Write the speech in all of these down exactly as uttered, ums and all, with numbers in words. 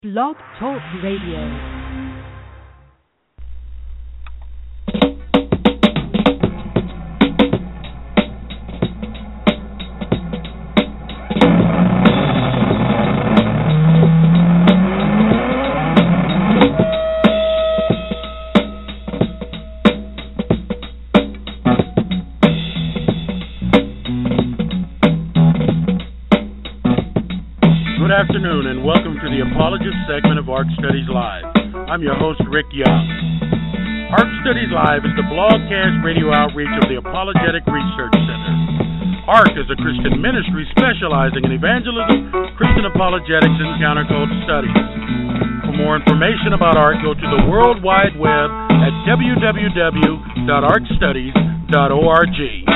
Blog Talk Radio. Good afternoon and welcome to the Apologist segment of Ark Studies Live. I'm your host, Rick Young. Ark Studies Live is the blogcast radio outreach of the Apologetic Research Center. Ark is a Christian ministry specializing in evangelism, Christian apologetics, and counterculture studies. For more information about Ark, go to the World Wide Web at w w w dot ark studies dot org.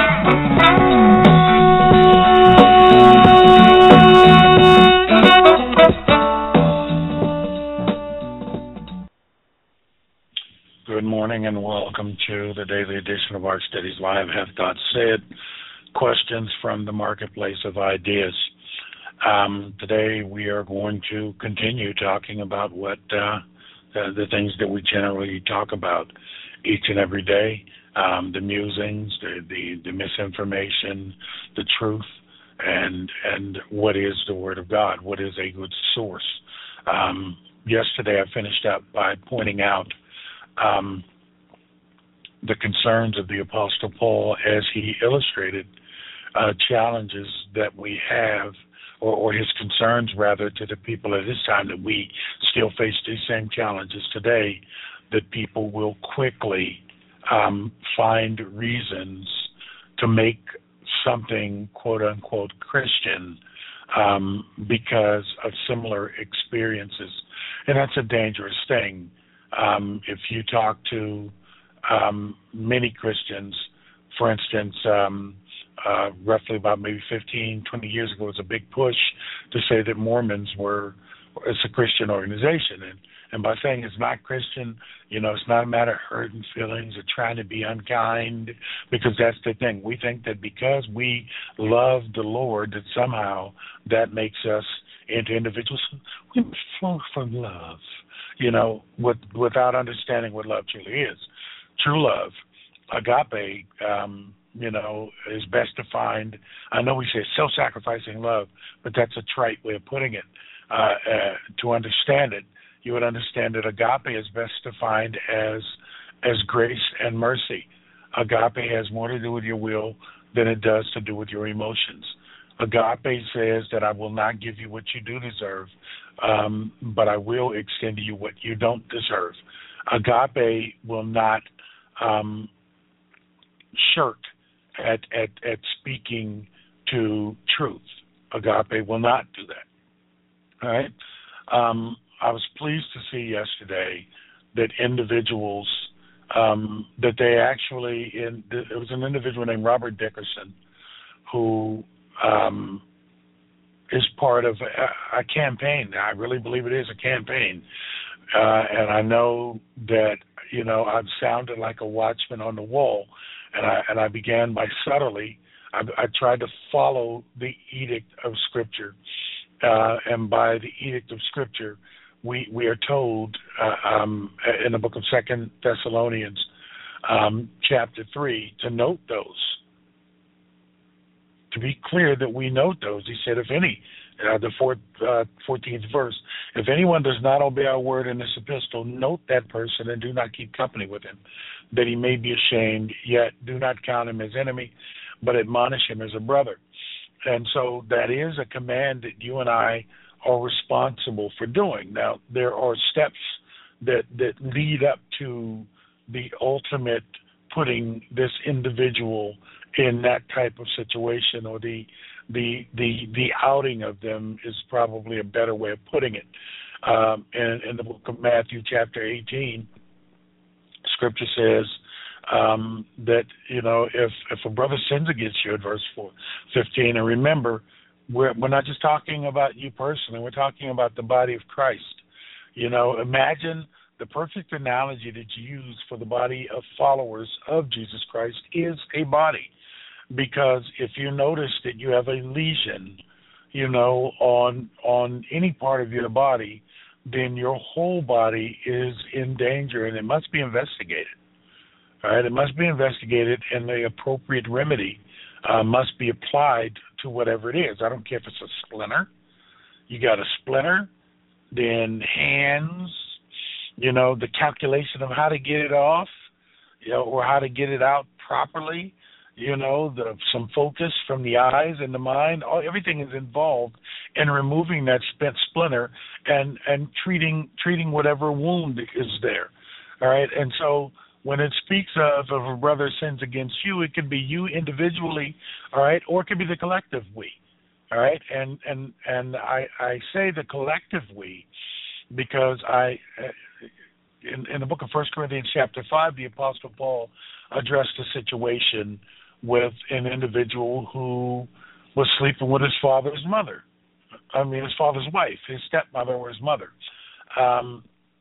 Good morning and welcome to the daily edition of Ark Studies Live. Have Thoughts Said? Questions from the marketplace of ideas. Um, today we are going to continue talking about what uh, the, the things that we generally talk about each and every day, um, the musings, the, the, the misinformation, the truth, and and what is the Word of God, what is a good source. Um, yesterday I finished up by pointing out Um, the concerns of the Apostle Paul as he illustrated uh, challenges that we have, or, or his concerns rather, to the people at this time, that we still face these same challenges today, that people will quickly um, find reasons to make something quote-unquote Christian um, because of similar experiences. And that's a dangerous thing. Um, if you talk to um, many Christians, for instance, um, uh, roughly about maybe fifteen, twenty years ago, it was a big push to say that Mormons were, it's a Christian organization. And, and by saying it's not Christian, you know, it's not a matter of hurting feelings or trying to be unkind, because that's the thing. We think that because we love the Lord, that somehow that makes us into individuals who flow from love. You know, with, without understanding what love truly is. True love, agape, um, you know, is best defined. I know we say self-sacrificing love, but that's a trite way of putting it. Uh, uh, to understand it, you would understand that agape is best defined as as grace and mercy. Agape has more to do with your will than it does to do with your emotions. Agape says that I will not give you what you do deserve, um, but I will extend to you what you don't deserve. Agape will not um, shirk at, at at speaking to truth. Agape will not do that. All right. Um, I was pleased to see yesterday that individuals um, that they actually in it was an individual named Robert Dickerson who Um, is part of a, a campaign. I really believe it is a campaign. Uh, and I know that, you know, I've sounded like a watchman on the wall, and I, and I began by subtly, I, I tried to follow the edict of Scripture. Uh, and by the edict of Scripture, we, we are told uh, um, in the book of Second Thessalonians, um, chapter three, to note those. To be clear that we note those. He said, if any, uh, the fourth, uh, fourteenth verse, if anyone does not obey our word in this epistle, note that person and do not keep company with him, that he may be ashamed, yet do not count him as enemy, but admonish him as a brother. And so that is a command that you and I are responsible for doing. Now, there are steps that, that lead up to the ultimate putting this individual in that type of situation, or the the the the outing of them is probably a better way of putting it. Um, in, in the book of Matthew, chapter eighteen, Scripture says um, that you know if if a brother sins against you, at verse four, fifteen, and remember, we're we're not just talking about you personally. We're talking about the body of Christ. You know, imagine the perfect analogy that you use for the body of followers of Jesus Christ is a body. Because if you notice that you have a lesion, you know, on on any part of your body, then your whole body is in danger, and it must be investigated. All right, it must be investigated, and the appropriate remedy uh, must be applied to whatever it is. I don't care if it's a splinter. You got a splinter, then hands, you know, the calculation of how to get it off, you know, or how to get it out properly, you know, the some focus from the eyes and the mind. All, everything is involved in removing that spent splinter and, and treating treating whatever wound is there. All right, and so when it speaks of if a brother sins against you, it can be you individually, all right, or it can be the collective we, all right, and and and I, I say the collective we because I, in, in the book of First Corinthians chapter five, the Apostle Paul addressed a situation with an individual who was sleeping with his father's mother. I mean, his father's wife, his stepmother or his mother. Um,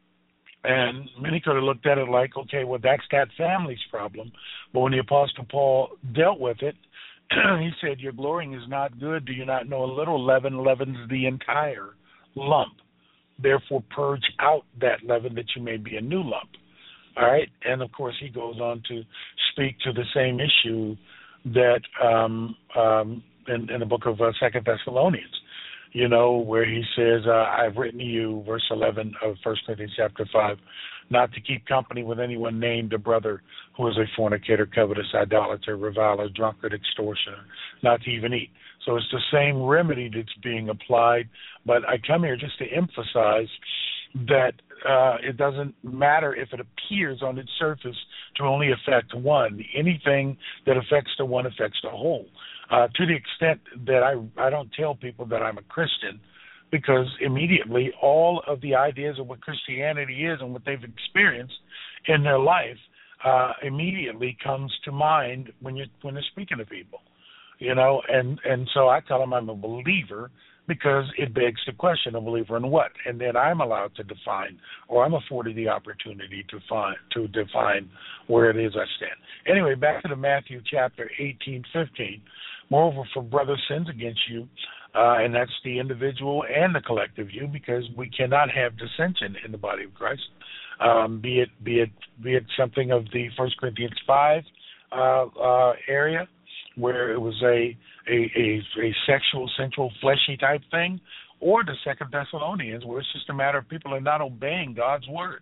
and many could have looked at it like, okay, well, that's that family's problem. But when the Apostle Paul dealt with it, he said, your glorying is not good. Do you not know a little leaven leavens the entire lump? Therefore, purge out that leaven that you may be a new lump. All right? And, of course, he goes on to speak to the same issue that um, um, in, in the book of uh, Second Thessalonians, you know, where he says, uh, I've written to you, verse eleven of First Corinthians chapter five, not to keep company with anyone named a brother who is a fornicator, covetous, idolater, reviler, drunkard, extortioner, not to even eat. So it's the same remedy that's being applied, but I come here just to emphasize that uh, it doesn't matter if it appears on its surface to only affect one. Anything that affects the one affects the whole. Uh, to the extent that I, I don't tell people that I'm a Christian, because immediately all of the ideas of what Christianity is and what they've experienced in their life uh, immediately comes to mind when you when they're speaking to people, you know. And, and so I tell them I'm a believer because it begs the question, a believer in what? And then I'm allowed to define, or I'm afforded the opportunity to find to define where it is I stand. Anyway, back to the Matthew chapter eighteen, fifteen. Moreover, for brother sins against you, uh, and that's the individual and the collective you, because we cannot have dissension in the body of Christ. Um, be it be it be it something of the First Corinthians five uh, uh, area, where it was a a, a a sexual, sensual, fleshy type thing, or the Second Thessalonians, where it's just a matter of people are not obeying God's word.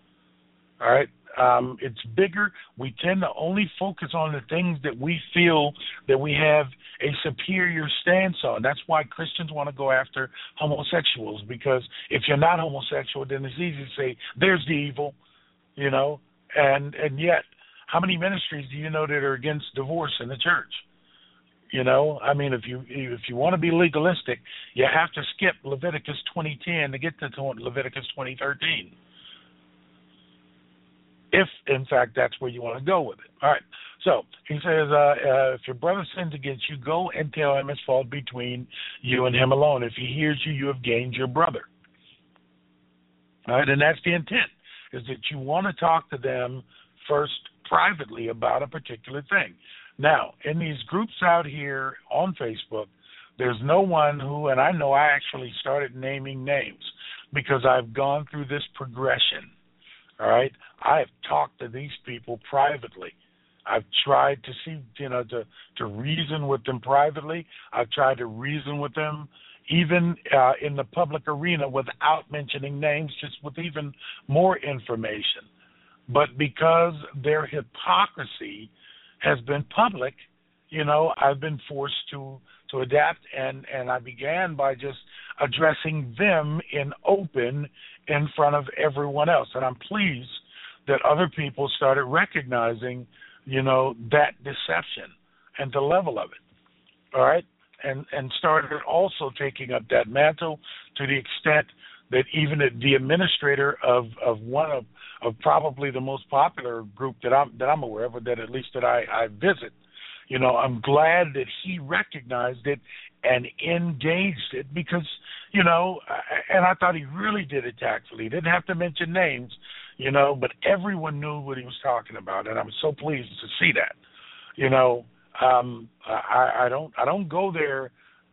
All right. Um, it's bigger. We tend to only focus on the things that we feel that we have a superior stance on. That's why Christians want to go after homosexuals, because if you're not homosexual, then it's easy to say, there's the evil, you know. And and yet, how many ministries do you know that are against divorce in the church? You know, I mean, if you if you want to be legalistic, you have to skip Leviticus twenty ten to get to Leviticus twenty thirteen. If, in fact, that's where you want to go with it. All right. So he says, uh, uh, if your brother sins against you, go and tell him his fault between you and him alone. If he hears you, you have gained your brother. All right. And that's the intent, is that you want to talk to them first privately about a particular thing. Now, in these groups out here on Facebook, there's no one who, and I know I actually started naming names because I've gone through this progression. All right, I have talked to these people privately. I've tried to see, you know, to, to reason with them privately. I've tried to reason with them even uh, in the public arena without mentioning names, just with even more information. But because their hypocrisy has been public, you know, I've been forced to, to adapt, and, and I began by just addressing them in open in front of everyone else. And I'm pleased that other people started recognizing, you know, that deception and the level of it, all right? And and started also taking up that mantle to the extent that even the administrator of, of one of, of probably the most popular group that I'm, that I'm aware of, or that at least that I, I visit, you know, I'm glad that he recognized it and engaged it because, you know, and I thought he really did it tactfully. He didn't have to mention names, you know, but everyone knew what he was talking about, and I'm so pleased to see that. You know, um, I, I don't I don't go there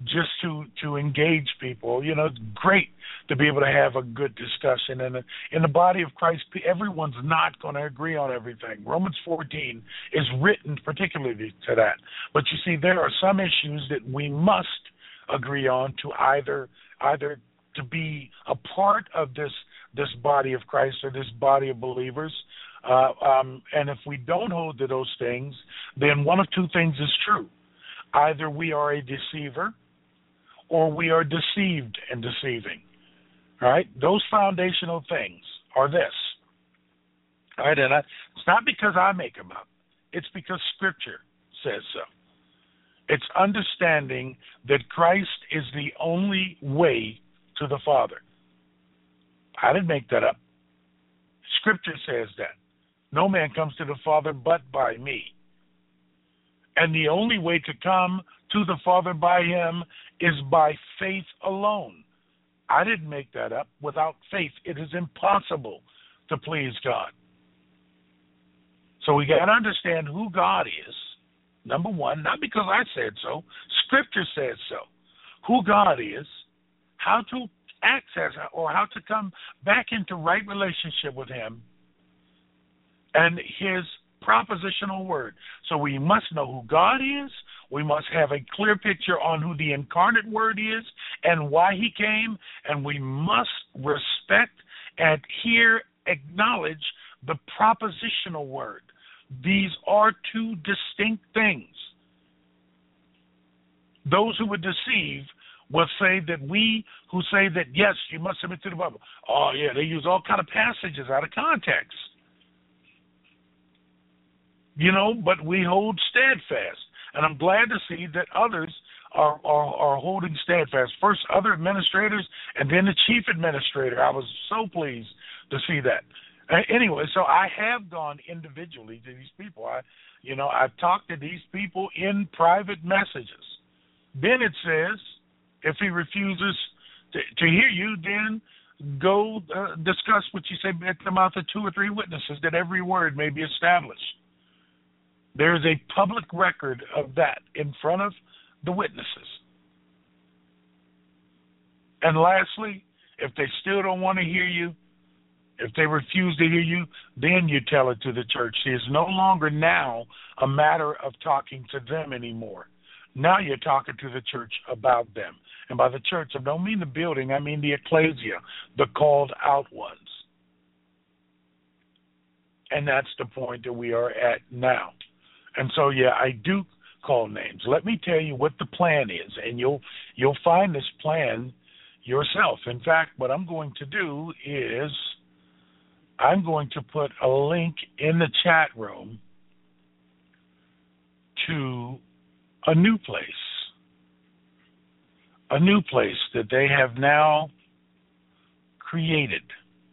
just to, to engage people. You know, it's great to be able to have a good discussion. And in the body of Christ, everyone's not going to agree on everything. Romans fourteen is written particularly to that. But you see, there are some issues that we must agree on to either either to be a part of this this body of Christ or this body of believers. Uh, um, and if we don't hold to those things, then one of two things is true. Either we are a deceiver or we are deceived and deceiving. All right? Those foundational things are this. All right? And I, it's not because I make them up. It's because Scripture says so. It's understanding that Christ is the only way to the Father. I didn't make that up. Scripture says that. No man comes to the Father but by me. And the only way to come to the Father by him is by faith alone. I didn't make that up. Without faith, it is impossible to please God. So we got to understand who God is, number one, not because I said so. Scripture says so. Who God is, how to access or how to come back into right relationship with him, and his propositional word. So we must know who God is. We must have a clear picture on who the incarnate word is and why he came. And we must respect, adhere, acknowledge the propositional word. These are two distinct things. Those who would deceive will say that we who say that, yes, you must submit to the Bible. Oh, yeah, they use all kind of passages out of context. You know, but we hold steadfast. And I'm glad to see that others are, are, are holding steadfast. First, other administrators, and then the chief administrator. I was so pleased to see that. Uh, anyway, so I have gone individually to these people. I, you know, I've talked to these people in private messages. Then it says, if he refuses to, to hear you, then go uh, discuss what you say at the mouth of two or three witnesses, that every word may be established. There is a public record of that in front of the witnesses. And lastly, if they still don't want to hear you, if they refuse to hear you, then you tell it to the church. See, it's no longer now a matter of talking to them anymore. Now you're talking to the church about them. And by the church, I don't mean the building, I mean the ecclesia, the called out ones. And that's the point that we are at now. And so, yeah, I do call names. Let me tell you what the plan is, and you'll you'll find this plan yourself. In fact, what I'm going to do is I'm going to put a link in the chat room to a new place, a new place that they have now created.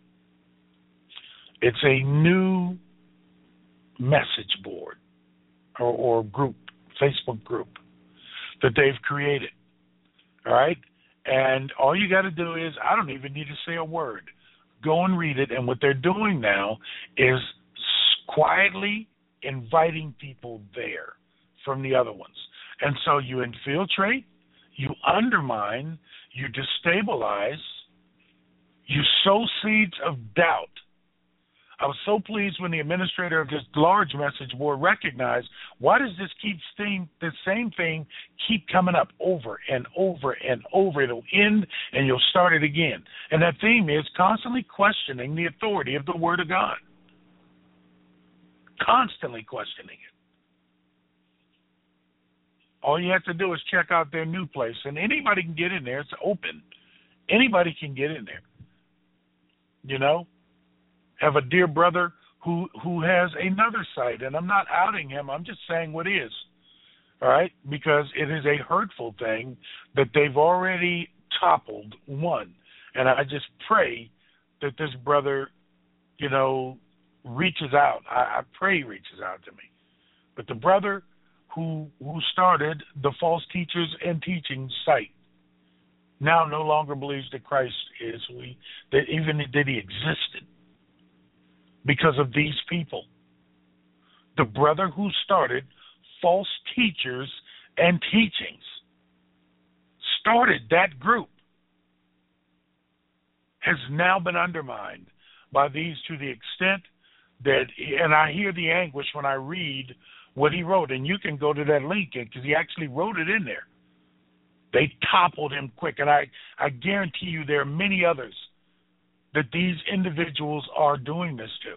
It's a new message board. Or, or group, Facebook group that they've created, all right? And all you got to do is, I don't even need to say a word. Go and read it, and what they're doing now is quietly inviting people there from the other ones. And so you infiltrate, you undermine, you destabilize, you sow seeds of doubt. I was so pleased when the administrator of this large message board recognized, why does this keep thing, the same thing keep coming up over and over and over? It'll end and you'll start it again. And that theme is constantly questioning the authority of the Word of God. Constantly questioning it. All you have to do is check out their new place, and anybody can get in there. It's open. Anybody can get in there. You know? Have a dear brother who who has another site, and I'm not outing him. I'm just saying what is, all right? Because it is a hurtful thing that they've already toppled one. And I just pray that this brother, you know, reaches out. I, I pray he reaches out to me. But the brother who who started the false teachers and teaching site now no longer believes that Christ is who he, that even that he existed. Because of these people. The brother who started false teachers and teachings started that group has now been undermined by these to the extent that, and I hear the anguish when I read what he wrote, and you can go to that link because he actually wrote it in there. They toppled him quick, and I, I guarantee you there are many others that these individuals are doing this to.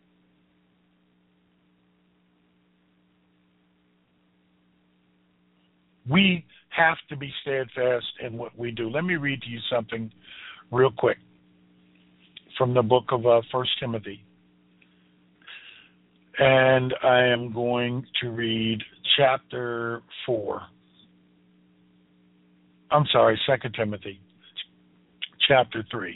We have to be steadfast in what we do. Let me read to you something real quick from the book of uh, First Timothy. And I am going to read chapter four. I'm sorry, Second Timothy, chapter three.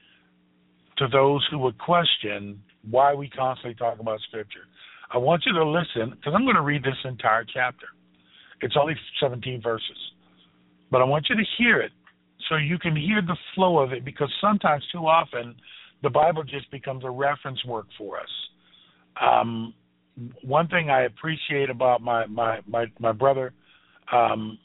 To those who would question why we constantly talk about Scripture, I want you to listen, because I'm going to read this entire chapter. It's only seventeen verses. But I want you to hear it so you can hear the flow of it, because sometimes, too often, the Bible just becomes a reference work for us. Um, one thing I appreciate about my my my, my brother, um,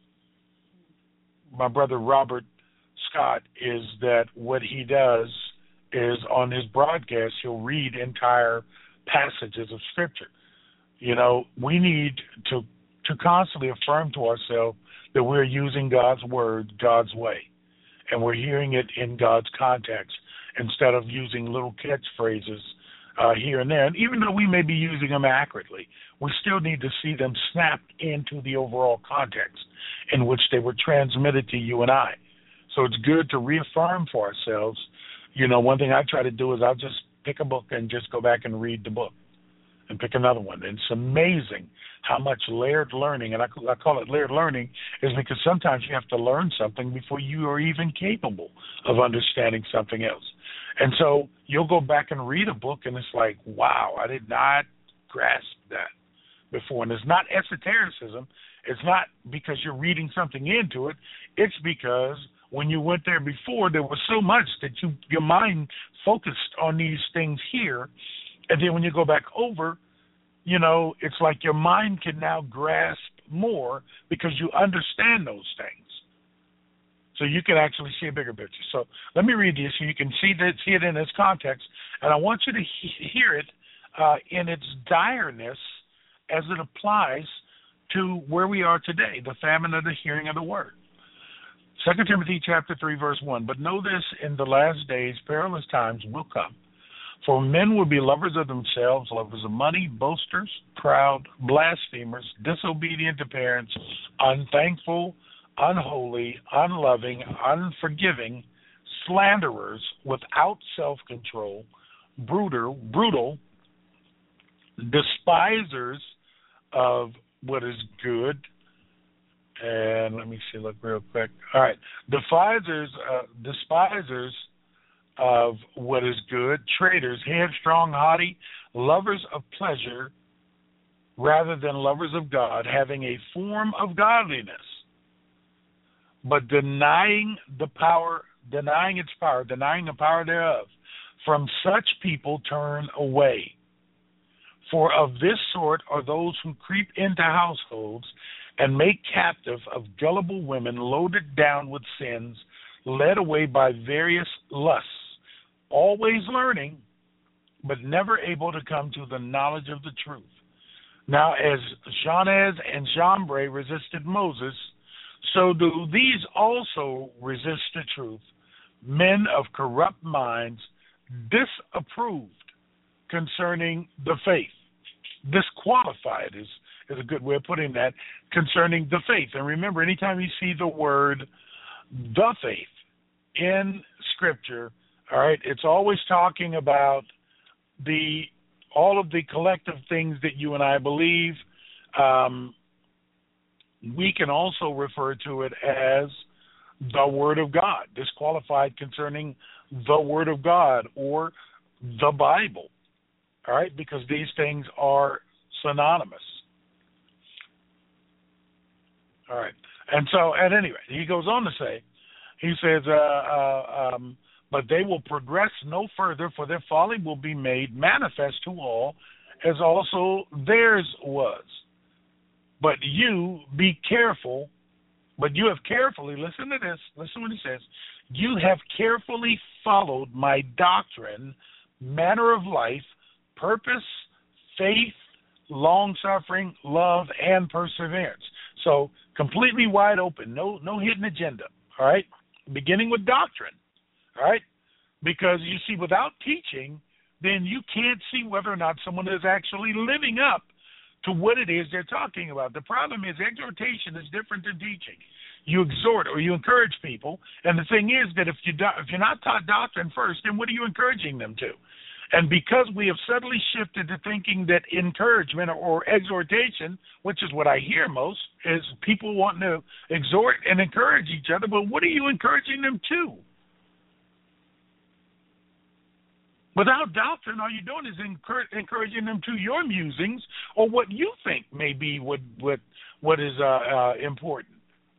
my brother Robert Scott, is that what he does is on his broadcast he'll read entire passages of Scripture. You know, we need to to constantly affirm to ourselves that we're using God's word God's way, and we're hearing it in God's context instead of using little catchphrases uh, here and there. And even though we may be using them accurately, we still need to see them snapped into the overall context in which they were transmitted to you and I. So it's good to reaffirm for ourselves. You know, one thing I try to do is I'll just pick a book and just go back and read the book and pick another one. And it's amazing how much layered learning, and I, I call it layered learning, is because sometimes you have to learn something before you are even capable of understanding something else. And so you'll go back and read a book, and it's like, wow, I did not grasp that before. And it's not esotericism. It's not because you're reading something into it. It's because when you went there before, there was so much that you your mind focused on these things here. And then when you go back over, you know, it's like your mind can now grasp more because you understand those things. So you can actually see a bigger picture. So let me read this so you can see that, see it in its context. And I want you to he- hear it uh, in its direness as it applies to where we are today, the famine of the hearing of the word. Second Timothy chapter three, verse one. But know this, in the last days perilous times will come. For men will be lovers of themselves, lovers of money, boasters, proud, blasphemers, disobedient to parents, unthankful, unholy, unloving, unforgiving, slanderers, without self-control, brutal, brutal, despisers of what is good. And let me see, look real quick. All right, despisers, uh, despisers of what is good, traitors, headstrong, haughty, lovers of pleasure rather than lovers of God, having a form of godliness, but denying the power, denying its power, denying the power thereof. From such people turn away. For of this sort are those who creep into households and make captive of gullible women, loaded down with sins, led away by various lusts, always learning, but never able to come to the knowledge of the truth. Now, as Jannes and Jambres resisted Moses, so do these also resist the truth, men of corrupt minds, disapproved concerning the faith. Disqualified is, is a good way of putting that, concerning the faith. And remember, anytime you see the word the faith in Scripture, all right, it's always talking about the all of the collective things that you and I believe. Um, we can also refer to it as the Word of God, disqualified concerning the Word of God or the Bible, all right, because these things are synonymous. All right, and so at any rate, he goes on to say, he says, uh, uh, um, but they will progress no further, for their folly will be made manifest to all, as also theirs was. But you be careful But you have carefully, listen to this, listen to what he says, you have carefully followed my doctrine, manner of life, purpose, faith, long-suffering, love, and perseverance. So completely wide open, no no hidden agenda, all right? Beginning with doctrine, all right? Because you see, without teaching, then you can't see whether or not someone is actually living up to what it is they're talking about. The problem is exhortation is different than teaching. You exhort or you encourage people, and the thing is that if, you do, if you're not taught doctrine first, then what are you encouraging them to? And because we have suddenly shifted to thinking that encouragement or exhortation, which is what I hear most, is people wanting to exhort and encourage each other, but what are you encouraging them to? Without doctrine, all you're doing is encourage, encouraging them to your musings or what you think may be what what what is uh, uh, important.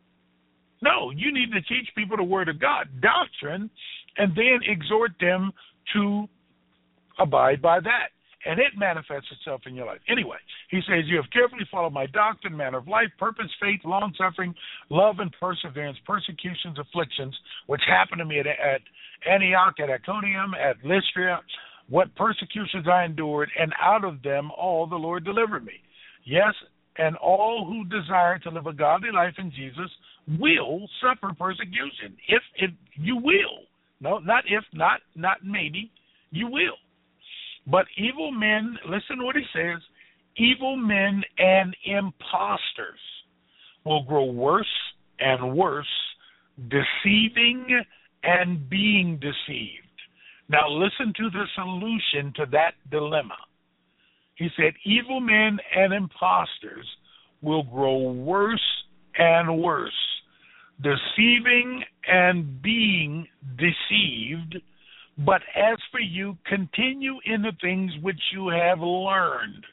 No, you need to teach people the Word of God, doctrine, and then exhort them to abide by that. And it manifests itself in your life. Anyway, he says, you have carefully followed my doctrine, manner of life, purpose, faith, long-suffering, love, and perseverance, persecutions, afflictions, which happened to me at, at Antioch, at Iconium, at Lystra, what persecutions I endured, and out of them all the Lord delivered me. Yes, and all who desire to live a godly life in Jesus will suffer persecution. If, if you will. No, not if, not not maybe. You will. But evil men, listen to what he says, evil men and impostors will grow worse and worse, deceiving and being deceived. Now listen to the solution to that dilemma. He said, evil men and impostors will grow worse and worse, deceiving and being deceived. But as for you, continue in the things which you have learned.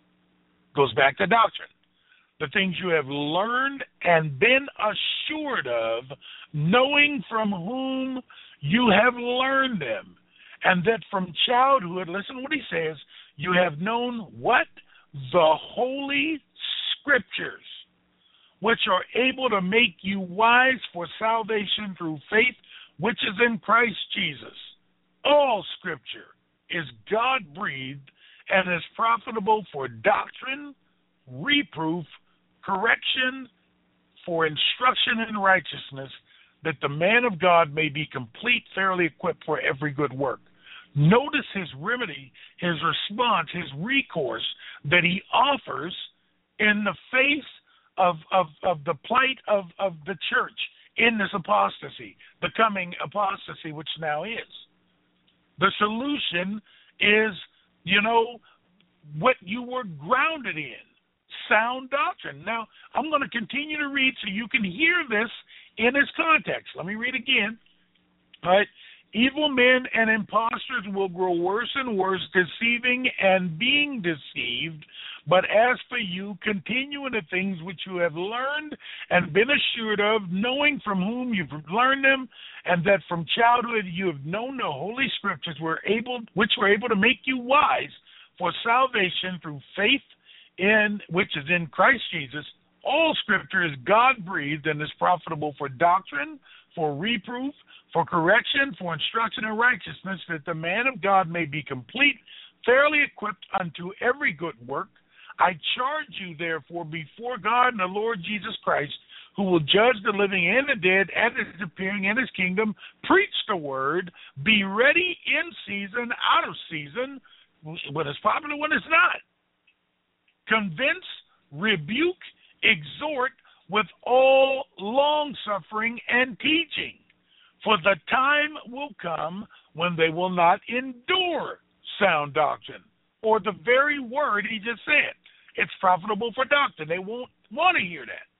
Goes back to doctrine. The things you have learned and been assured of, knowing from whom you have learned them. And that from childhood, listen to what he says, you have known what? The Holy Scriptures, which are able to make you wise for salvation through faith, which is in Christ Jesus. All Scripture is God-breathed and is profitable for doctrine, reproof, correction, for instruction in righteousness, that the man of God may be complete, thoroughly equipped for every good work. Notice his remedy, his response, his recourse that he offers in the face of, of, of the plight of, of the church in this apostasy, the coming apostasy which now is. The solution is, you know, what you were grounded in, sound doctrine. Now, I'm going to continue to read so you can hear this in its context. Let me read again. All right. Evil men and impostors will grow worse and worse, deceiving and being deceived. But as for you, continue in the things which you have learned and been assured of, knowing from whom you've learned them, and that from childhood you have known the Holy Scriptures were able, which were able to make you wise for salvation through faith in which is in Christ Jesus. All Scripture is God-breathed and is profitable for doctrine, for reproof, for correction, for instruction in righteousness, that the man of God may be complete, thoroughly equipped unto every good work. I charge you, therefore, before God and the Lord Jesus Christ, who will judge the living and the dead at his appearing in his kingdom. Preach the word. Be ready in season, out of season, when it's popular, when it's not. Convince, rebuke, exhort with all long-suffering and teaching. For the time will come when they will not endure sound doctrine, or the very word he just said. It's profitable for doctrine. They won't want to hear that.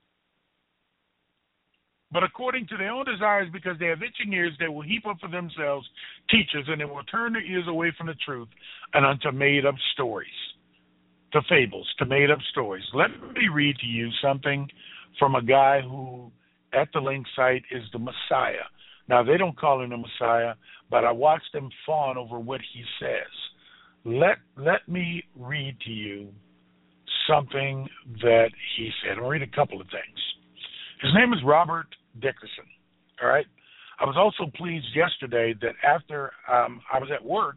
But according to their own desires, because they have itching ears, they will heap up for themselves teachers, and they will turn their ears away from the truth and unto made-up stories, to fables, to made-up stories. Let me read to you something from a guy who, at the link site, is the Messiah. Now, they don't call him the Messiah, but I watched him fawn over what he says. Let, let me read to you something that he said. I'll read a couple of things. His name is Robert Dickerson. All right. I was also pleased yesterday that after um, I was at work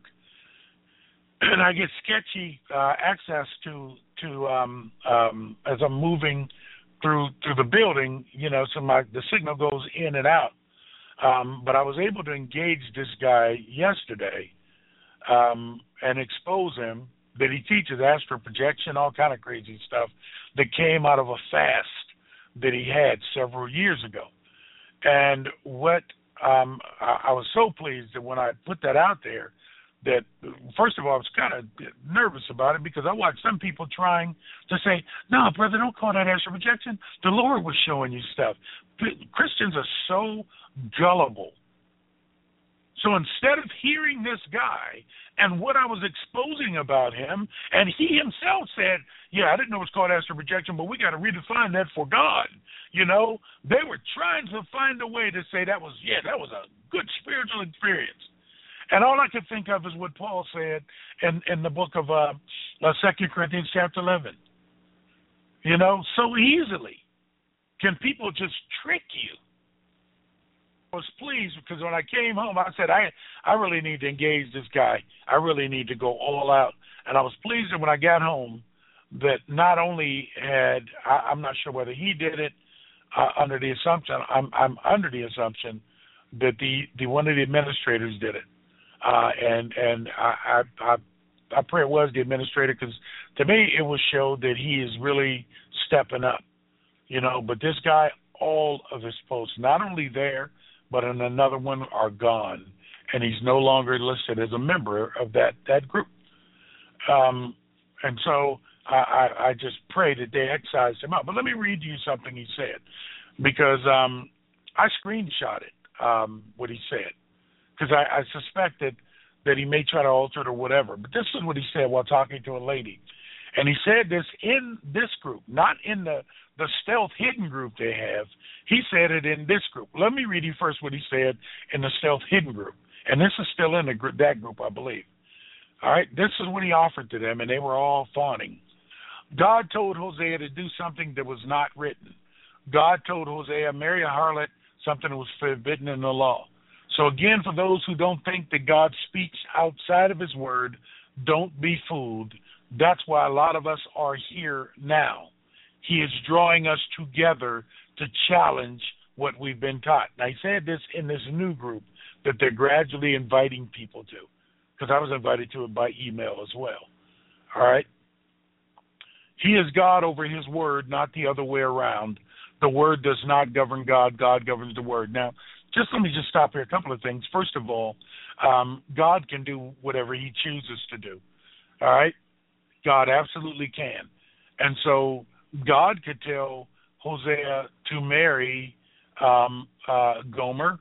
and I get sketchy uh, access to to um, um, as I'm moving through through the building, you know, so my the signal goes in and out. Um, but I was able to engage this guy yesterday um, and expose him that he teaches astral projection, all kind of crazy stuff that came out of a fast that he had several years ago. And what um, I, I was so pleased that when I put that out there, that first of all, I was kind of nervous about it because I watched some people trying to say, no, brother, don't call that astral projection. The Lord was showing you stuff. Christians are so gullible. So instead of hearing this guy and what I was exposing about him, and he himself said, yeah, I didn't know it was called astral projection, but we got to redefine that for God. You know, they were trying to find a way to say that was, yeah, that was a good spiritual experience. And all I could think of is what Paul said in, in the book of uh, uh, Second Corinthians chapter eleven. You know, so easily can people just trick you. I was pleased because when I came home, I said, I I really need to engage this guy. I really need to go all out. And I was pleased that when I got home that not only had, I, I'm not sure whether he did it uh, under the assumption, I'm I'm under the assumption that the, the one of the administrators did it. Uh, and and I, I, I, I pray it was the administrator because to me it was showed that he is really stepping up. You know, but this guy, all of his posts, not only there, but in another one are gone, and he's no longer listed as a member of that, that group. Um, and so I, I, I just pray that they excised him out. But let me read you something he said, because um, I screenshotted um, what he said, because I, I suspected that he may try to alter it or whatever. But this is what he said while talking to a lady. And he said this in this group, not in the, the stealth hidden group they have. He said it in this group. Let me read you first what he said in the stealth hidden group. And this is still in the, that group, I believe. All right, this is what he offered to them, and they were all fawning. God told Hosea to do something that was not written. God told Hosea, marry a harlot, something that was forbidden in the law. So again, for those who don't think that God speaks outside of his word, don't be fooled. That's why a lot of us are here now. He is drawing us together to challenge what we've been taught. Now, he said this in this new group that they're gradually inviting people to, because I was invited to it by email as well. All right? He is God over his word, not the other way around. The word does not govern God. God governs the word. Now, just let me just stop here. A couple of things. First of all, um, God can do whatever he chooses to do. All right? God absolutely can. And so God could tell Hosea to marry um, uh, Gomer.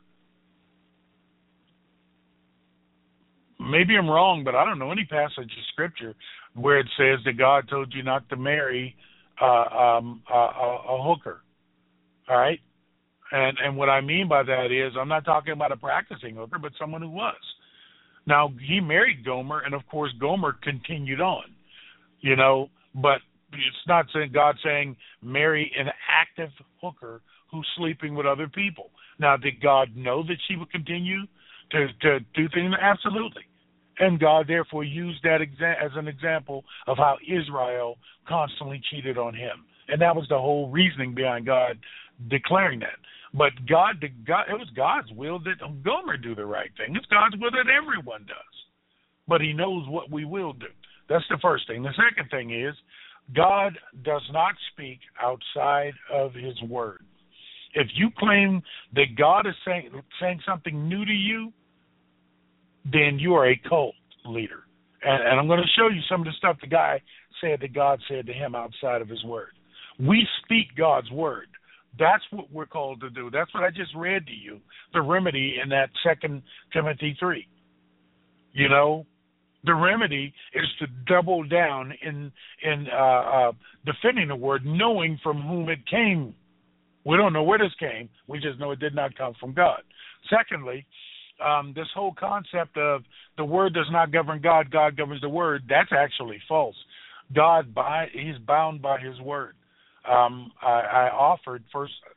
Maybe I'm wrong, but I don't know any passage of Scripture where it says that God told you not to marry uh, um, a, a, a hooker. All right? And and what I mean by that is I'm not talking about a practicing hooker, but someone who was. Now, he married Gomer, and, of course, Gomer continued on. You know, but it's not saying God saying marry an active hooker who's sleeping with other people. Now, did God know that she would continue to, to do things? Absolutely. And God, therefore, used that exa- as an example of how Israel constantly cheated on him. And that was the whole reasoning behind God declaring that. But God, God, it was God's will that Gomer do the right thing. It's God's will that everyone does. But he knows what we will do. That's the first thing. The second thing is God does not speak outside of his word. If you claim that God is saying, saying something new to you, then you are a cult leader. And, and I'm going to show you some of the stuff the guy said that God said to him outside of his word. We speak God's word. That's what we're called to do. That's what I just read to you, the remedy in that Second Timothy three. You know, the remedy is to double down in in uh, uh, defending the word, knowing from whom it came. We don't know where this came. We just know it did not come from God. Secondly, um, this whole concept of the word does not govern God, God governs the word, that's actually false. God, by, he's bound by his word. Um, I, I offered first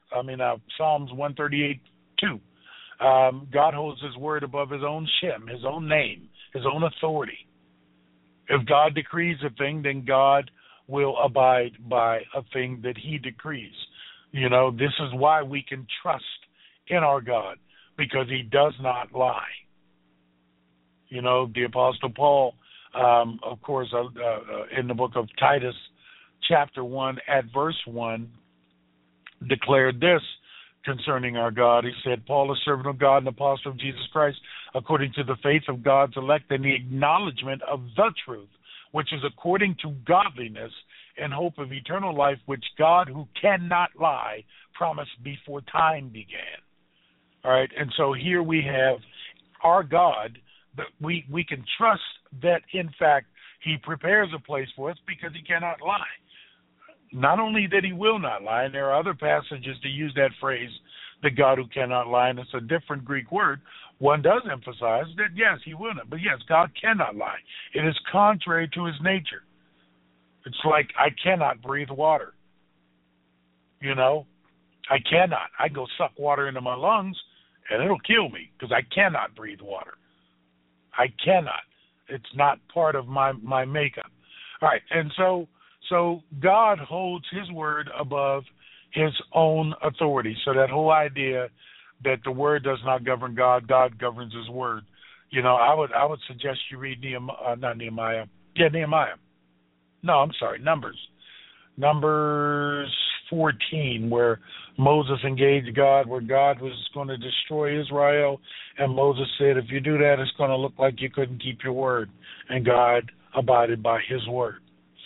I mean, uh, Psalms one thirty-eight two. Um, God holds his word above his own shem, his own name, his own authority. If God decrees a thing, then God will abide by a thing that he decrees. You know, this is why we can trust in our God, because he does not lie. You know, the Apostle Paul, um, of course, uh, uh, in the book of Titus, chapter one, at verse one, declared this concerning our God. He said, Paul, a servant of God and apostle of Jesus Christ, according to the faith of God's elect and the acknowledgement of the truth, which is according to godliness and hope of eternal life, which God, who cannot lie, promised before time began. All right, and so here we have our God, that we, we can trust that, in fact, he prepares a place for us because he cannot lie. Not only that he will not lie, and there are other passages to use that phrase, the God who cannot lie, and it's a different Greek word. One does emphasize that, yes, he will not. But, yes, God cannot lie. It is contrary to his nature. It's like I cannot breathe water. You know, I cannot. I go suck water into my lungs, and it'll kill me because I cannot breathe water. I cannot. It's not part of my, my makeup. All right, and so... So God holds his word above his own authority. So that whole idea that the word does not govern God, God governs his word. You know, I would I would suggest you read Nehemiah, uh, not Nehemiah. Yeah, Nehemiah. No, I'm sorry, Numbers. Numbers fourteen, where Moses engaged God, where God was going to destroy Israel. And Moses said, if you do that, it's going to look like you couldn't keep your word. And God abided by his word.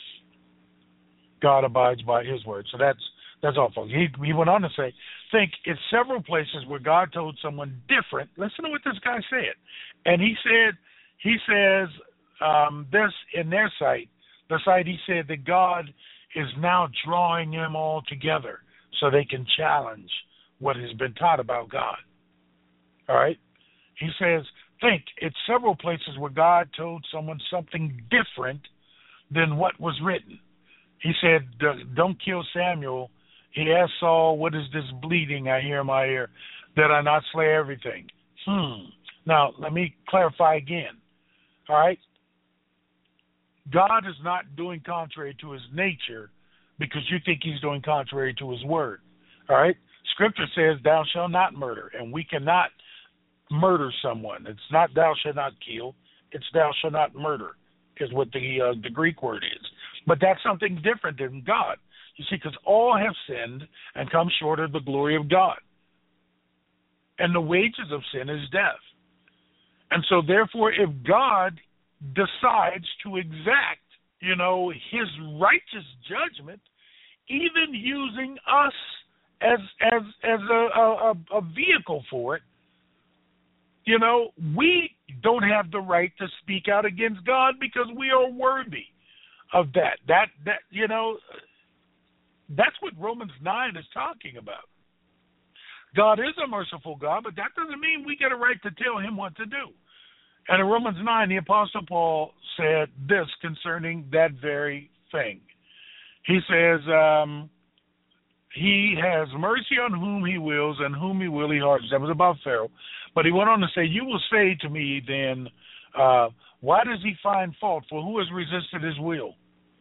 God abides by his word. So that's that's awful. He, he went on to say, think it's several places where God told someone different. Listen to what this guy said. And he said, he says um, this in their sight, the sight he said that God is now drawing them all together so they can challenge what has been taught about God. All right? He says, think it's several places where God told someone something different than what was written. He said, don't kill Samuel. He asked Saul, what is this bleeding I hear in my ear? That I not slay everything? Hmm. Now, let me clarify again. All right? God is not doing contrary to his nature because you think he's doing contrary to his word. All right? Scripture says, thou shalt not murder, and we cannot murder someone. It's not thou shalt not kill. It's thou shalt not murder is what the uh, the Greek word is. But that's something different than God. You see, because all have sinned and come short of the glory of God. And the wages of sin is death. And so, therefore, if God decides to exact, you know, his righteous judgment, even using us as as as a, a, a vehicle for it, you know, we don't have the right to speak out against God because we are worthy of that. That that you know, that's what Romans nine is talking about. God is a merciful God, but that doesn't mean we get a right to tell him what to do. And in Romans nine, the Apostle Paul said this concerning that very thing. He says, um, he has mercy on whom he wills, and whom he will he hardens. That was about Pharaoh. But he went on to say, you will say to me then, uh, why does he find fault? For who has resisted his will?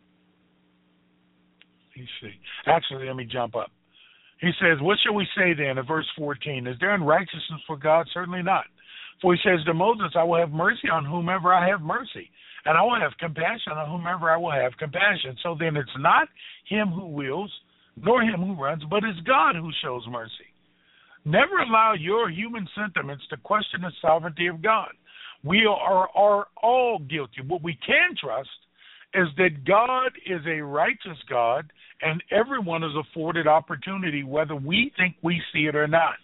You see. Actually, let me jump up. He says, what shall we say then in verse fourteen? Is there unrighteousness for God? Certainly not. For he says to Moses, I will have mercy on whomever I have mercy, and I will have compassion on whomever I will have compassion. So then it's not him who wills, nor him who runs, but it's God who shows mercy. Never allow your human sentiments to question the sovereignty of God. We are, are all guilty. What we can trust is that God is a righteous God, and everyone is afforded opportunity, whether we think we see it or not.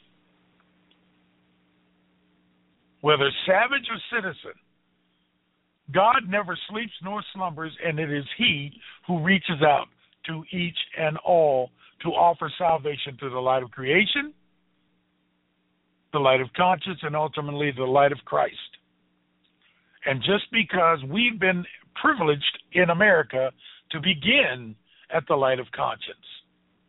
Whether savage or citizen, God never sleeps nor slumbers, and it is he who reaches out to each and all to offer salvation through the light of creation, the light of conscience, and ultimately the light of Christ. And just because we've been privileged in America to begin at the light of conscience,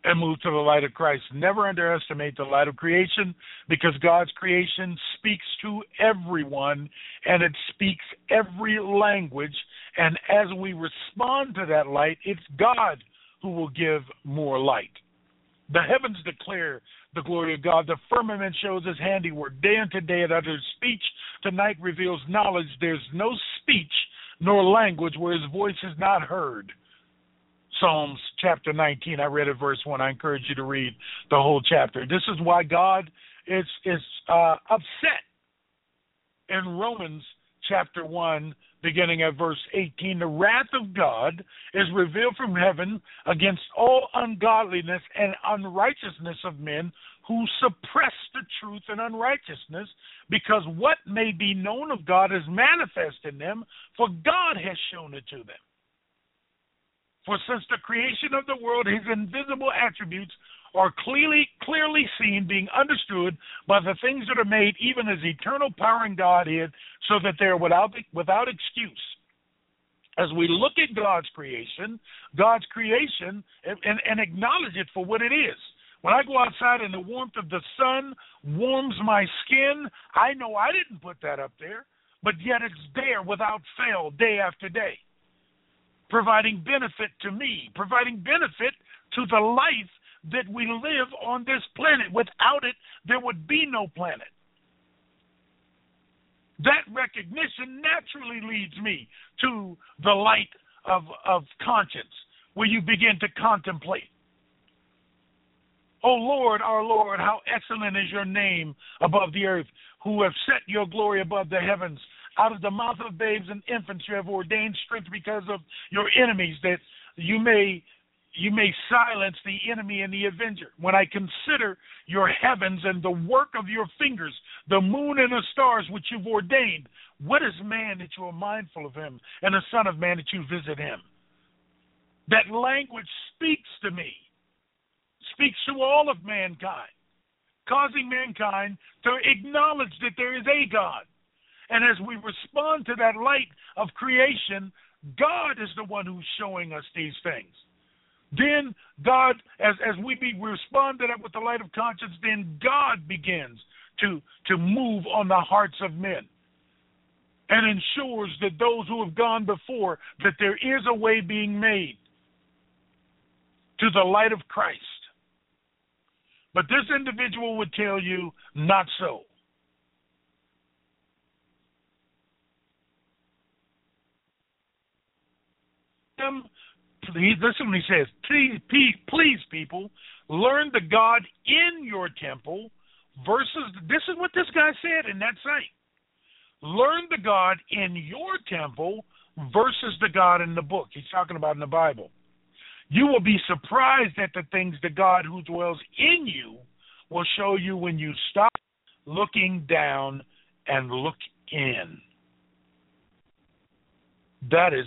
and move to the light of Christ. Never underestimate the light of creation, because God's creation speaks to everyone, and it speaks every language. And as we respond to that light, it's God who will give more light. The heavens declare the glory of God. The firmament shows his handiwork. Day unto day it utters speech. The night reveals knowledge. There's no speech nor language where his voice is not heard. Psalms chapter nineteen, I read it verse one. I encourage you to read the whole chapter. This is why God is, is uh, upset in Romans chapter one, beginning at verse eighteen. The wrath of God is revealed from heaven against all ungodliness and unrighteousness of men who suppress the truth and unrighteousness, because what may be known of God is manifest in them, for God has shown it to them. For since the creation of the world, his invisible attributes are clearly clearly seen, being understood by the things that are made, even as eternal power and Godhead, so that they are without without excuse. As we look at God's creation, God's creation, and, and, and acknowledge it for what it is. When I go outside and the warmth of the sun warms my skin, I know I didn't put that up there, but yet it's there without fail, day after day, providing benefit to me, providing benefit to the life that we live on this planet. Without it, there would be no planet. That recognition naturally leads me to the light of, of conscience, where you begin to contemplate. O Lord, our Lord, how excellent is your name above the earth, who have set your glory above the heavens. Out of the mouth of babes and infants you have ordained strength because of your enemies, that you may you may silence the enemy and the avenger. When I consider your heavens and the work of your fingers, the moon and the stars which you've ordained, what is man that you are mindful of him, and the son of man that you visit him? That language speaks to me, speaks to all of mankind, causing mankind to acknowledge that there is a God. And as we respond to that light of creation, God is the one who's showing us these things. Then God, as, as we be, respond to that with the light of conscience, then God begins to, to move on the hearts of men and ensures that those who have gone before, that there is a way being made to the light of Christ. But this individual would tell you, not so. Um, please, listen when he says, please, please, please, people, learn the God in your temple versus, this is what this guy said in that site. Learn the God in your temple versus the God in the book. He's talking about in the Bible. You will be surprised at the things the God who dwells in you will show you when you stop looking down and look in. That is.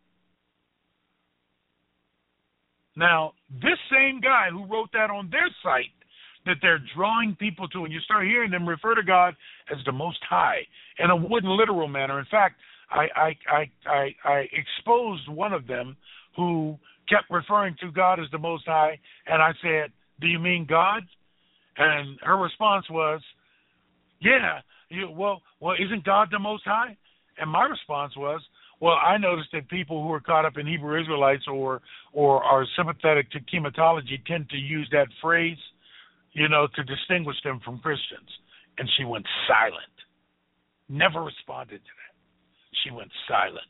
Now, this same guy who wrote that on their site, that they're drawing people to, and you start hearing them refer to God as the Most High in a wooden literal manner. In fact, I, I, I, I, I exposed one of them who kept referring to God as the Most High, and I said, do you mean God? And her response was, yeah, you, well, well, isn't God the Most High? And my response was, well, I noticed that people who are caught up in Hebrew Israelites or or are sympathetic to chematology tend to use that phrase, you know, to distinguish them from Christians. And she went silent. Never responded to that. She went silent.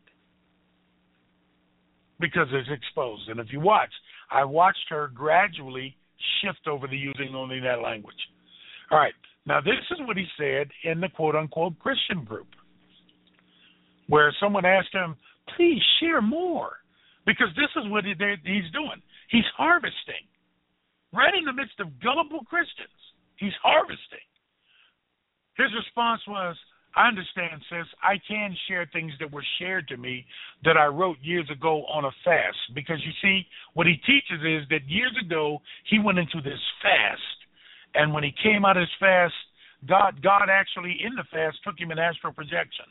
Because it's exposed. And if you watch, I watched her gradually shift over to using only that language. All right. Now, this is what he said in the quote-unquote Christian group, where someone asked him, please share more, because this is what he, he's doing. He's harvesting. Right in the midst of gullible Christians, he's harvesting. His response was, I understand, sis. I can share things that were shared to me that I wrote years ago on a fast. Because you see, what he teaches is that years ago, he went into this fast. And when he came out of his fast, God, God actually in the fast took him in astral projection.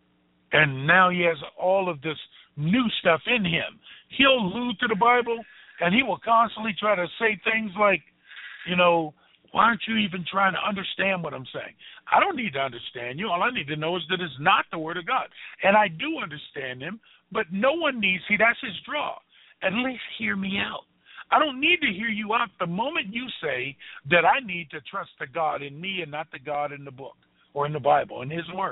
And now he has all of this new stuff in him. He'll allude to the Bible, And he will constantly try to say things like, you know, why aren't you even trying to understand what I'm saying? I don't need to understand you. All I need to know is that it's not the Word of God. And I do understand him, but no one needs, see, that's his draw. At least hear me out. I don't need to hear you out the moment you say that I need to trust the God in me and not the God in the book or in the Bible, in his Word.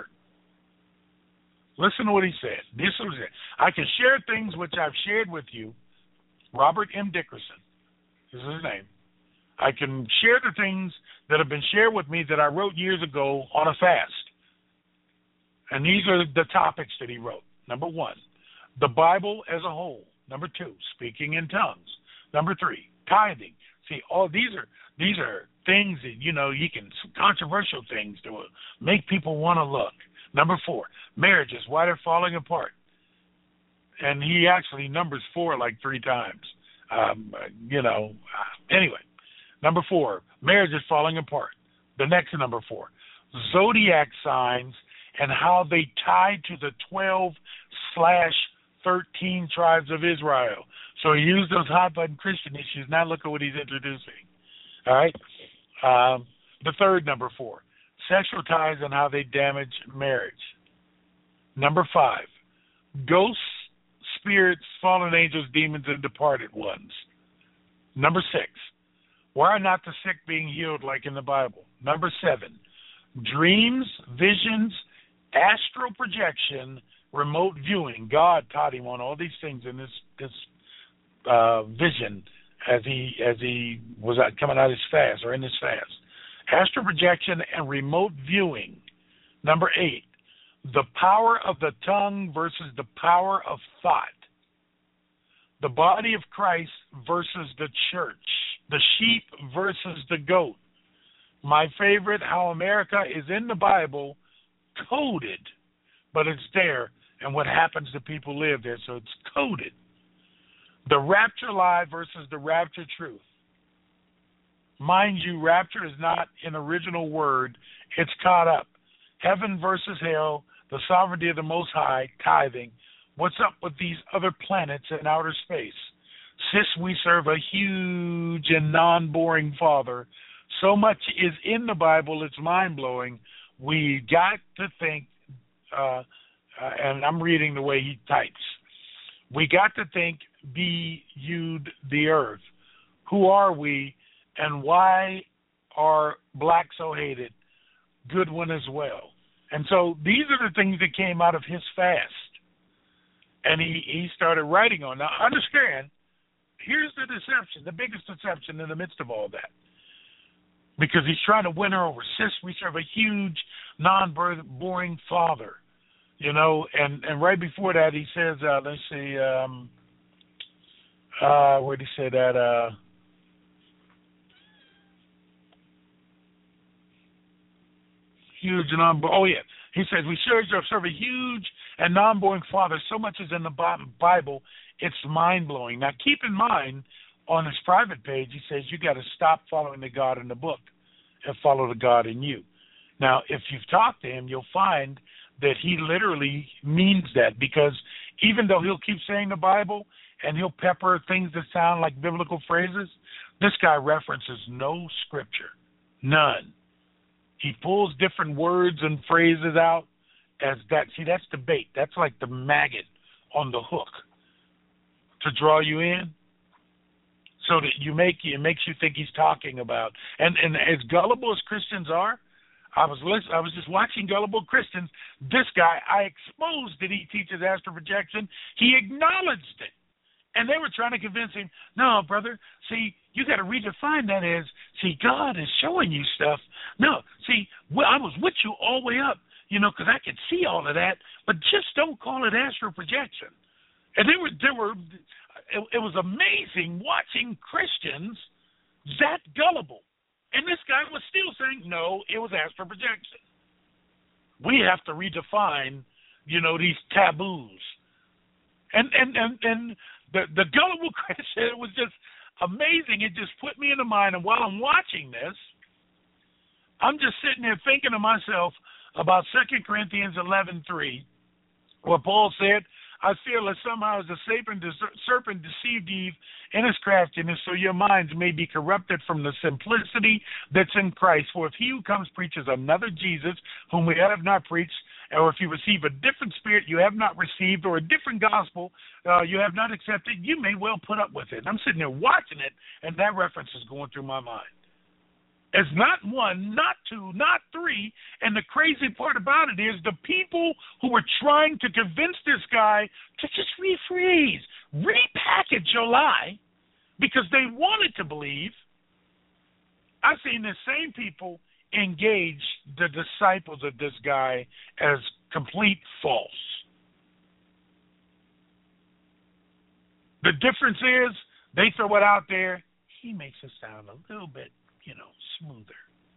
Listen to what he said. This was it. I can share things which I've shared with you. Robert M. Dickerson is his name. I can share the things that have been shared with me that I wrote years ago on a fast. And these are the topics that he wrote. Number one, the Bible as a whole. Number two, speaking in tongues. Number three, tithing. See, all these are these are things that, you know, you can, some controversial things that will make people want to look. Number four, marriages, why they're falling apart. And he actually numbers four like three times. Um, you know, anyway. Number four, marriage is falling apart. The next number four, zodiac signs and how they tie to the twelve slash thirteen tribes of Israel. So he used those hot button Christian issues. Now look at what he's introducing. All right. Um, the third number four, sexual ties and how they damage marriage. Number five, ghosts, spirits, fallen angels, demons, and departed ones. Number six, why are not the sick being healed like in the Bible? Number seven, dreams, visions, astral projection, remote viewing. God taught him on all these things in this this uh, vision as he as he was out, coming out of his fast or in his fast. Astral projection and remote viewing. Number eight, the power of the tongue versus the power of thought. The body of Christ versus the church. The sheep versus the goat. My favorite, how America is in the Bible coded, but it's there, and what happens to people live there, so it's coded. The rapture lie versus the rapture truth. Mind you, rapture is not an original word. It's caught up. Heaven versus hell, the sovereignty of the Most High, tithing. What's up with these other planets in outer space? Sis, we serve a huge and non-boring Father. So much is in the Bible, it's mind-blowing. We got to think, uh, uh, and I'm reading the way he types, we got to think, be you'd the earth. Who are we, and why are black so hated? Good one as well. And so these are the things that came out of his fast. And he, he started writing on. Now, understand, here's the deception, the biggest deception in the midst of all that. Because he's trying to win her over. Sis, we serve a huge, non-boring Father. You know, and, and right before that he says, uh, let's see, um, uh, where did he say that? Uh, huge, non oh yeah. He says, we serve, serve a huge and non-boring Father. So much is in the Bible, it's mind-blowing. Now, keep in mind, on his private page, he says, you got to stop following the God in the book and follow the God in you. Now, if you've talked to him, you'll find that he literally means that, because even though he'll keep saying the Bible and he'll pepper things that sound like biblical phrases, this guy references no scripture, none. He pulls different words and phrases out as that. See, that's the bait. That's like the maggot on the hook to draw you in, so that you make it makes you think he's talking about. And and as gullible as Christians are, I was listen, I was just watching gullible Christians. This guy, I exposed that he teaches astral projection. He acknowledged it. And they were trying to convince him, no, brother, see, you got to redefine that as, see, God is showing you stuff. No, see, well, I was with you all the way up, you know, because I could see all of that, but just don't call it astral projection. And they were, they were, it, it was amazing watching Christians that gullible. And this guy was still saying, no, it was astral projection. We have to redefine, you know, these taboos. And, and, and, and, The the gullible Christian, it was just amazing. It just put me in the mind. And while I'm watching this, I'm just sitting there thinking to myself about Second Corinthians eleven three, where Paul said, I feel that somehow as the serpent, serpent deceived Eve in his craftiness, so your minds may be corrupted from the simplicity that's in Christ. For if he who comes preaches another Jesus, whom we have not preached, or if you receive a different spirit you have not received, or a different gospel uh, you have not accepted, you may well put up with it. And I'm sitting there watching it, and that reference is going through my mind. It's not one, not two, not three. And the crazy part about it is the people who were trying to convince this guy to just rephrase, repackage your lie because they wanted to believe, I've seen the same people engage the disciples of this guy as complete false. The difference is they throw it out there. He makes it sound a little bit, you know, smoother.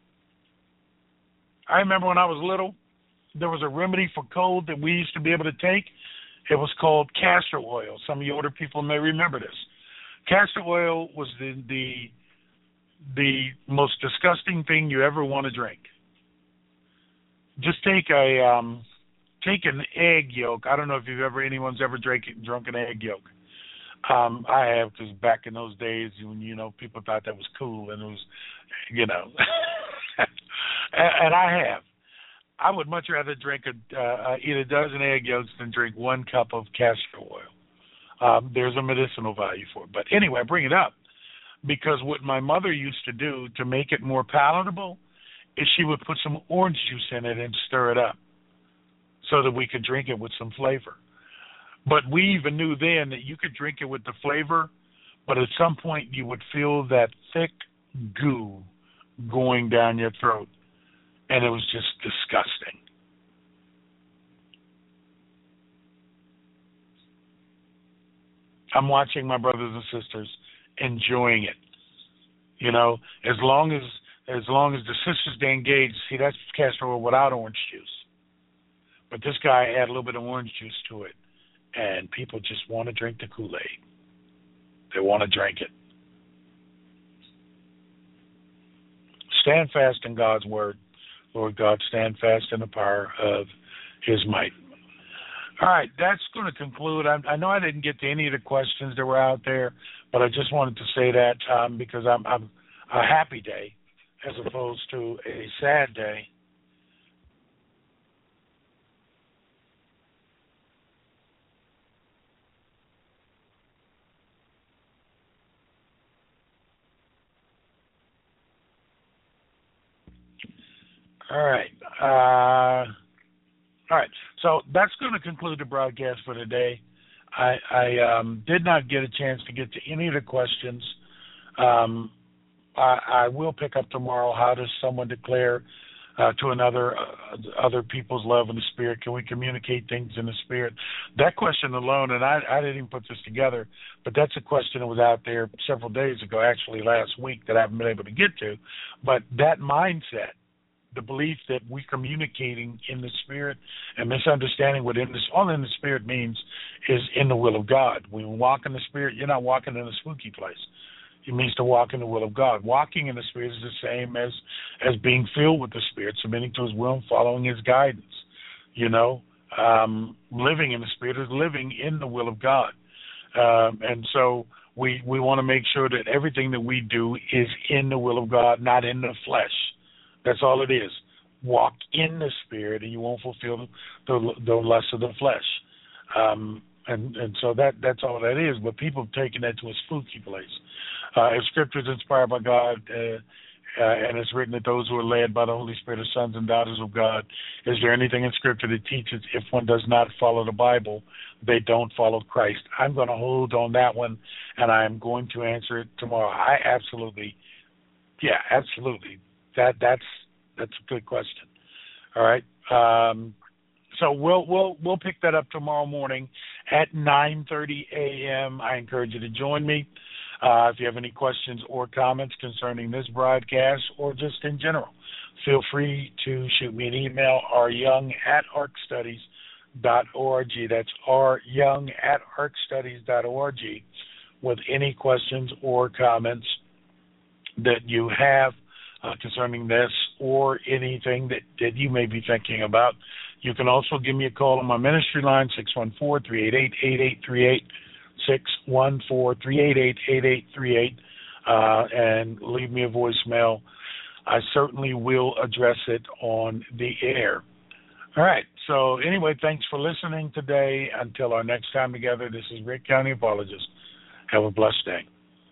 I remember when I was little, there was a remedy for cold that we used to be able to take. It was called castor oil. Some of you older people may remember this. Castor oil was the the, the most disgusting thing you ever want to drink. Just take a um, take an egg yolk. I don't know if you've ever anyone's ever drank drunk an egg yolk. Um, I have, because back in those days, when you know people thought that was cool, and it was, you know, and, and I have. I would much rather drink a uh, eat a dozen egg yolks than drink one cup of castor oil. Um, there's a medicinal value for it. But anyway, I bring it up because what my mother used to do to make it more palatable is she would put some orange juice in it and stir it up so that we could drink it with some flavor. But we even knew then that you could drink it with the flavor, but at some point you would feel that thick goo going down your throat, and it was just disgusting. I'm watching my brothers and sisters enjoying it. You know, as long as as long as the sisters stay engaged, see, that's castor oil without orange juice. But this guy had a little bit of orange juice to it. And people just want to drink the Kool-Aid. They want to drink it. Stand fast in God's word. Lord God, stand fast in the power of his might. All right, that's going to conclude. I, I know I didn't get to any of the questions that were out there, but I just wanted to say that um, because I'm, I'm a happy day as opposed to a sad day. All right. Uh, all right. So that's going to conclude the broadcast for today. I, I um, did not get a chance to get to any of the questions. Um, I, I will pick up tomorrow. How does someone declare uh, to another uh, other people's love in the Spirit? Can we communicate things in the Spirit? That question alone, and I, I didn't even put this together, but that's a question that was out there several days ago, actually last week, that I haven't been able to get to. But that mindset, the belief that we're communicating in the Spirit and misunderstanding what in this, all in the Spirit means is in the will of God. When you walk in the Spirit, you're not walking in a spooky place. It means to walk in the will of God. Walking in the Spirit is the same as, as being filled with the Spirit, submitting to his will and following his guidance. You know, um, living in the Spirit is living in the will of God. Um, and so we, we want to make sure that everything that we do is in the will of God, not in the flesh. That's all it is. Walk in the Spirit, and you won't fulfill the, the lust of the flesh. Um, and, and so that that's all that is. But people have taken that to a spooky place. Uh, if Scripture is inspired by God, uh, uh, and it's written that those who are led by the Holy Spirit are sons and daughters of God, is there anything in Scripture that teaches if one does not follow the Bible, they don't follow Christ? I'm going to hold on that one, and I'm going to answer it tomorrow. I absolutely, yeah, absolutely. That that's that's a good question. All right. Um, so we'll we'll we'll pick that up tomorrow morning at nine thirty a.m. I encourage you to join me. Uh, if you have any questions or comments concerning this broadcast or just in general, feel free to shoot me an email, ryoung at arcstudies dot org. That's ryoung at arcstudies dot org with any questions or comments that you have Uh, concerning this or anything that, that you may be thinking about You can also give me a call on my ministry line, six one four, three eight eight, eight eight three eight, six one four, three eight eight, eight eight three eight, uh, and leave me a voicemail. I certainly will address it on the air. All right. So anyway, thanks for listening today. Until our next time together, this is Rick County Apologist. Have a blessed day.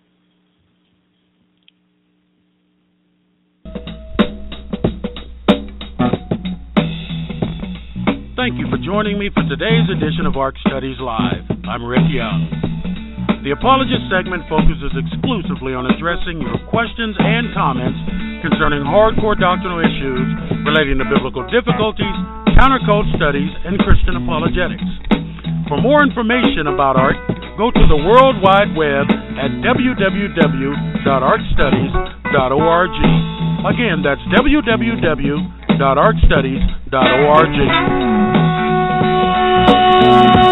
Thank you for joining me for today's edition of Ark Studies Live. I'm Rick Young. The Apologist segment focuses exclusively on addressing your questions and comments concerning hardcore doctrinal issues relating to biblical difficulties, countercult studies, and Christian apologetics. For more information about Ark, go to the World Wide Web at w w w dot ark studies dot org. Again, that's w w w dot ark studies dot org.